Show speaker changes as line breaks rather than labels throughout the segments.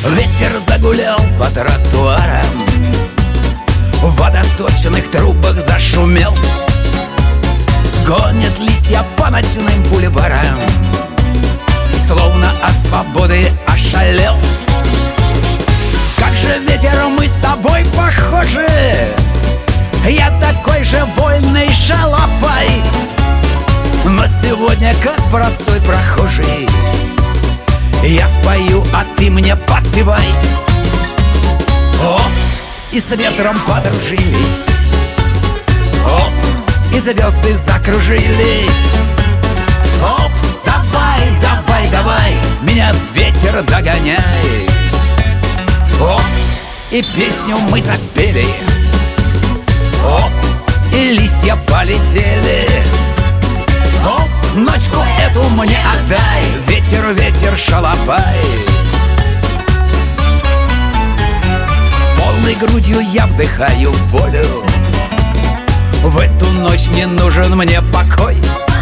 Ветер загулял по тротуарам, в водосточных трубах зашумел, гонят листья по ночным бульварам, словно от свободы ошалел. Как же, ветер, мы с тобой похожи, я такой же вольный шалопай, но сегодня, как простой прохожий, я спою, а ты мне подпевай. Оп, и с ветром подружились, оп, и звезды закружились. Оп, давай, давай, давай, меня ветер догоняй. Оп, и песню мы запели, оп, и листья полетели. Оп, ночку эту мне отдай, ветер, ветер, шалопай. Полной грудью я вдыхаю волю, в эту ночь не нужен мне покой.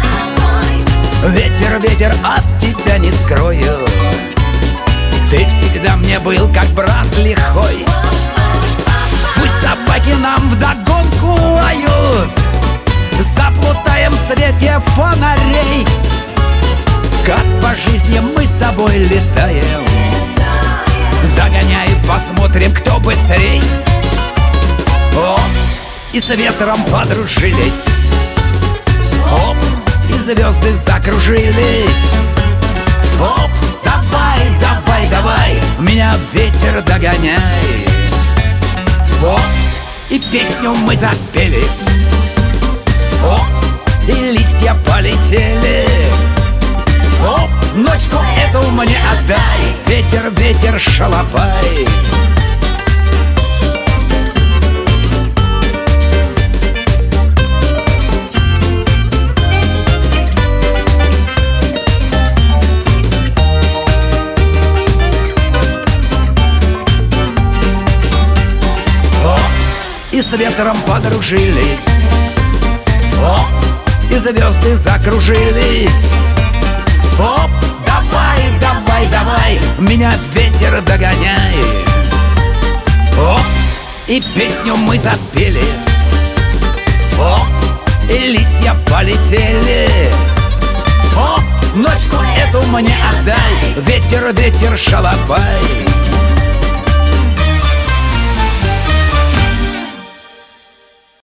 Ветер, ветер, от тебя не скрою, ты всегда мне был как брат лихой. Пусть собаки нам вдогонку лают, заплутаем в свете фонарей, как по жизни мы с тобой летаем. Догоняй, посмотрим, кто быстрей. Оп, и с ветром подружились, оп, и звезды закружились. Оп, давай, давай, давай, меня ветер догоняй. Оп, и песню мы запели, оп, и листья полетели. Оп, ночку эту мне отдай, ветер, ветер, шалопай. И с ветром подружились, оп, и звезды закружились. Оп, давай, давай, давай, меня ветер догоняй. Оп, и песню мы запели, оп, и листья полетели. Оп, ночку эту мне отдай, ветер, ветер, шалопай.